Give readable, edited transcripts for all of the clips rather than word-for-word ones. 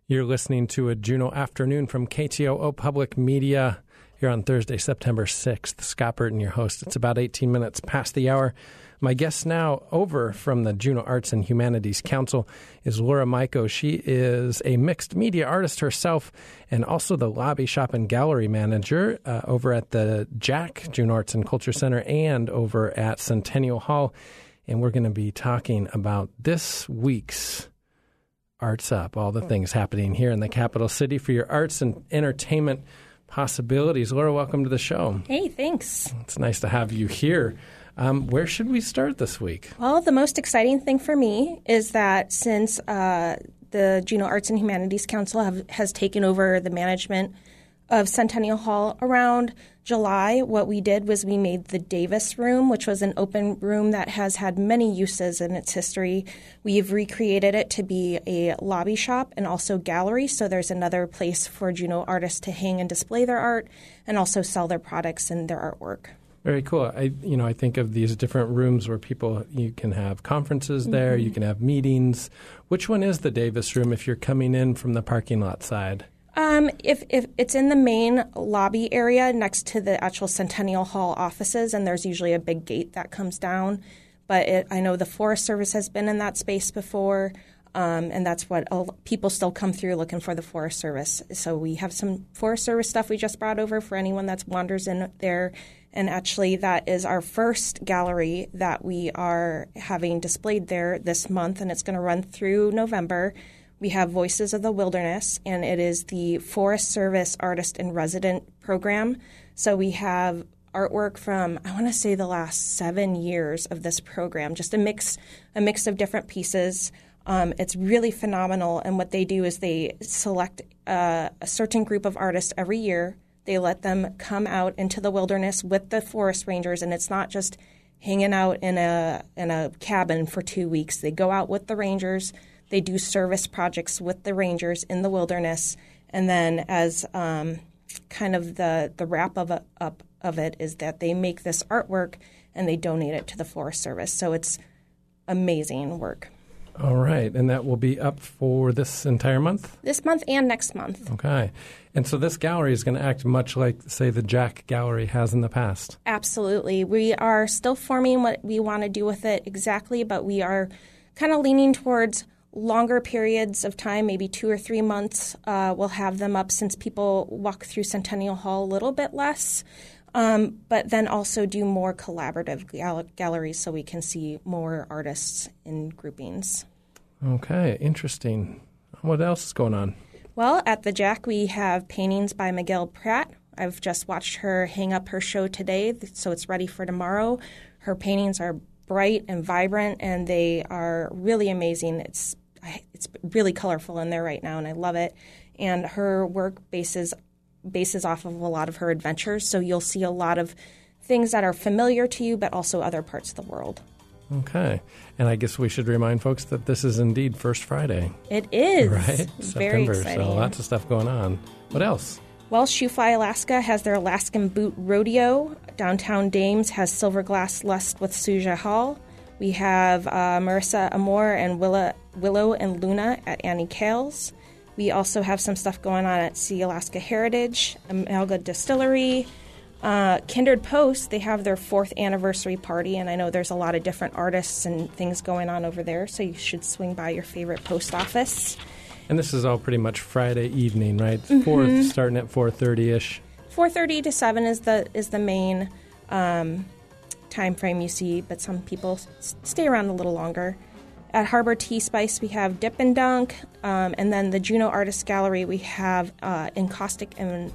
You're listening to a Juneau Afternoon from KTOO Public Media here on Thursday, September 6th. Scott Burton, your host. It's about 18 minutes past the hour. My guest now over from the Juneau Arts and Humanities Council is Laura Mico. She is a mixed media artist herself and also the lobby shop and gallery manager over at the JAC, Juneau Arts and Culture Center, and over at Centennial Hall. And we're going to be talking about this week's Arts Up, all the things happening here in the capital city for your arts and entertainment possibilities. Laura, welcome to the show. Hey, thanks. It's nice to have you here. Where should we start this week? Well, the most exciting thing for me is that since the Juneau Arts and Humanities Council has taken over the management of Centennial Hall around July, what we did was we made the Davis Room, which was an open room that has had many uses in its history. We've recreated it to be a lobby shop and also gallery, so there's another place for Juneau artists to hang and display their art and also sell their products and their artwork. Very cool. I think of these different rooms where you can have conferences there, you can have meetings. Which one is the Davis Room if you're coming in from the parking lot side? If it's in the main lobby area next to the actual Centennial Hall offices, and there's usually a big gate that comes down. But I know the Forest Service has been in that space before, and that's what people still come through looking for the Forest Service. So we have some Forest Service stuff we just brought over for anyone that wanders in there. And actually, that is our first gallery that we are having displayed there this month, and it's going to run through November. We have Voices of the Wilderness, and it is the Forest Service Artist in Resident program. So we have artwork from, I want to say, the last 7 years of this program, just a mix of different pieces. It's really phenomenal, and what they do is they select a certain group of artists every year. They let them come out into the wilderness with the forest rangers, and it's not just hanging out in a cabin for 2 weeks. They go out with the rangers. They do service projects with the rangers in the wilderness, and then as kind of the wrap up of it is that they make this artwork and they donate it to the Forest Service. So it's amazing work. All right. And that will be up for this entire month? This month and next month. Okay. And so this gallery is going to act much like, say, the JAC Gallery has in the past. Absolutely. We are still forming what we want to do with it exactly, but we are kind of leaning towards longer periods of time, maybe 2 or 3 months. We'll have them up since people walk through Centennial Hall a little bit less, but then also do more collaborative galleries so we can see more artists in groupings. Okay, interesting. What else is going on? Well, at the JAC, we have paintings by Miguel Pratt. I've just watched her hang up her show today, so it's ready for tomorrow. Her paintings are bright and vibrant, and they are really amazing. It's really colorful in there right now, and I love it. And her work bases off of a lot of her adventures, so you'll see a lot of things that are familiar to you, but also other parts of the world. Okay. And I guess we should remind folks that this is indeed First Friday. It is. Right? Very September, exciting. so lots of stuff going on. What else? Well, Shoefly Alaska has their Alaskan Boot Rodeo. Downtown Dames has Silverglass Lust with Suja Hall. We have Marissa Amor and Willow and Luna at Annie Kale's. We also have some stuff going on at Sea Alaska Heritage, Amalga Distillery. Kindred Post, they have their 4th anniversary party, and I know there's a lot of different artists and things going on over there, so you should swing by your favorite post office. And this is all pretty much Friday evening, right? Starting at 4:30-ish. 4:30 to 7 is the main time frame you see, but some people stay around a little longer. At Harbor Tea Spice, we have Dip and Dunk, and then the Juneau Artist Gallery, we have encaustic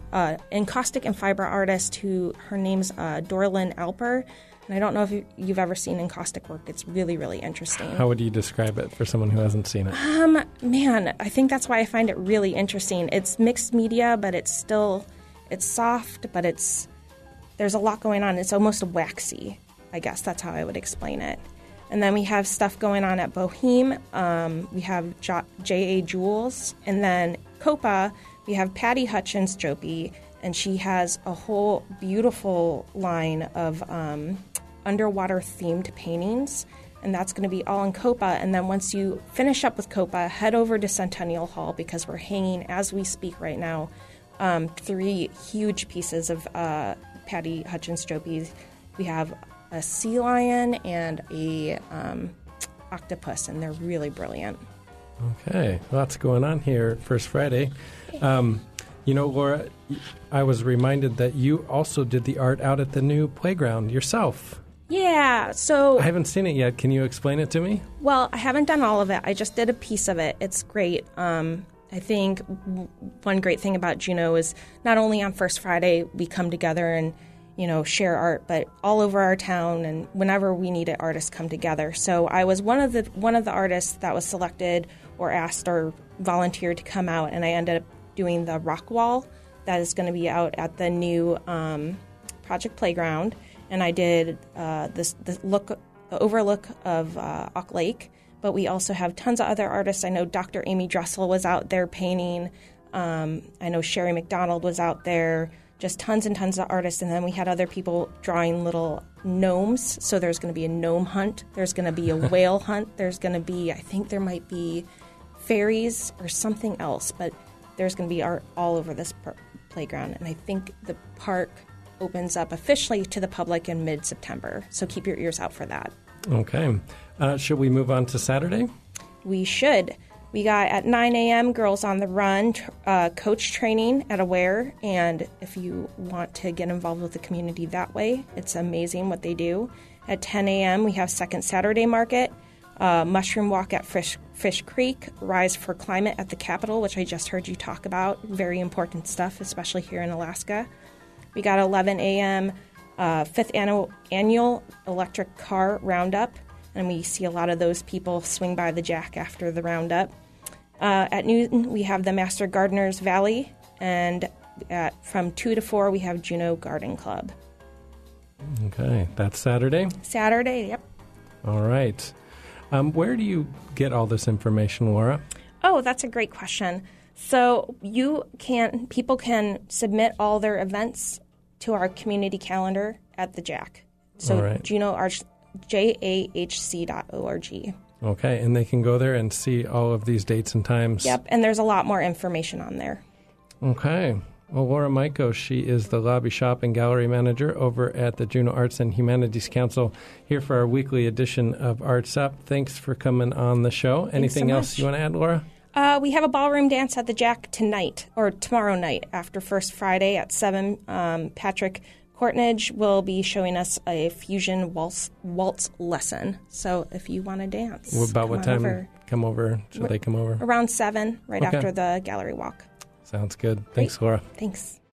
and fiber artist her name's Dorlyn Alper. And I don't know if you've ever seen encaustic work. It's really, really interesting. How would you describe it for someone who hasn't seen it? Man, I think that's why I find it really interesting. It's mixed media, but it's soft, but there's a lot going on. It's almost waxy, I guess. That's how I would explain it. And then we have stuff going on at Boheme. We have J.A. Jules. And then Copa, we have Patty Hutchins Jopi, and she has a whole beautiful line of underwater-themed paintings. and that's going to be all in Copa. And then once you finish up with Copa, head over to Centennial Hall because we're hanging, as we speak right now, 3 huge pieces of Patty Hutchins Jopies. We have a sea lion and a octopus, and they're really brilliant. Okay, lots going on here First Friday. Laura, I was reminded that you also did the art out at the new playground yourself. Yeah, so... I haven't seen it yet. Can you explain it to me? Well, I haven't done all of it. I just did a piece of it. It's great. I think one great thing about Juneau is not only on First Friday we come together and, share art, but all over our town, and whenever we need it, artists come together. So I was one of the artists that was selected or asked or volunteered to come out, and I ended up doing the rock wall that is going to be out at the new Project Playground. And I did the overlook of Auk Lake, but we also have tons of other artists. I know Dr. Amy Dressel was out there painting. I know Sherry McDonald was out there. Just tons and tons of artists. And then we had other people drawing little gnomes. So there's going to be a gnome hunt. There's going to be a whale hunt. There's going to be, I think there might be fairies or something else. But there's going to be art all over this playground. And I think the park opens up officially to the public in mid-September. So keep your ears out for that. Okay. Should we move on to Saturday? We should. We got at 9 a.m. Girls on the Run coach training at Aware. And if you want to get involved with the community that way, it's amazing what they do. At 10 a.m. we have Second Saturday Market, Mushroom Walk at Fish Creek, Rise for Climate at the Capitol, which I just heard you talk about. Very important stuff, especially here in Alaska. We got 11 a.m. 5th annual electric car roundup, and we see a lot of those people swing by the Jack after the roundup. At noon, we have the Master Gardeners Valley, and from 2 to 4, we have Juneau Garden Club. Okay, that's Saturday? Saturday, yep. All right. Where do you get all this information, Laura? Oh, that's a great question. So people can submit all their events to our community calendar at the Jack. So right. JAHC.org. Okay, and they can go there and see all of these dates and times. Yep, and there's a lot more information on there. Okay. Well, Laura Mico, she is the lobby shop and gallery manager over at the Juneau Arts and Humanities Council, here for our weekly edition of Arts Up. Thanks for coming on the show. Anything else you want to add, Laura? We have a ballroom dance at the Jack tonight, or tomorrow night, after First Friday at 7. Patrick Courtnage will be showing us a fusion waltz lesson. So if you want to dance, about what time? Come over. Should they come over? Around 7, right after the gallery walk. Sounds good. Thanks, Laura. Thanks.